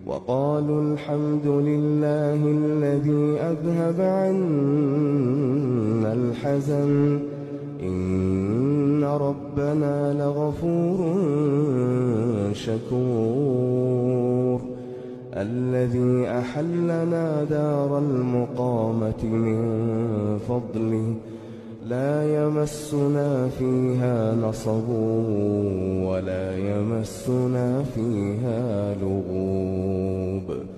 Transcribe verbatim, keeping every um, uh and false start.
وقالوا الحمد لله الذي أذهب عنا الحزن إن ربنا لغفور شكور الذي أحلنا دار المقامة من فضله لا يمسنا فيها نصب ولا يمسنا فيها لغوب.